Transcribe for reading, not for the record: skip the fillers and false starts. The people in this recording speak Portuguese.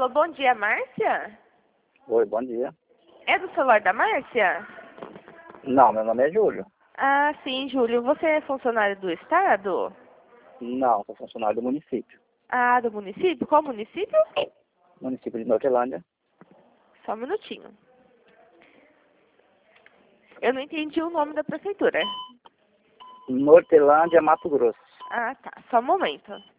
Alô, bom dia, Márcia? Oi, bom dia. É do celular da Márcia? Não, meu nome é Júlio. Ah, sim, Júlio. Você é funcionário do Estado? Não, sou funcionário do município. Ah, do município? Qual município? Município de Nortelândia. Só um minutinho. Eu não entendi o nome da prefeitura. Nortelândia, Mato Grosso. Ah, tá. Só um momento.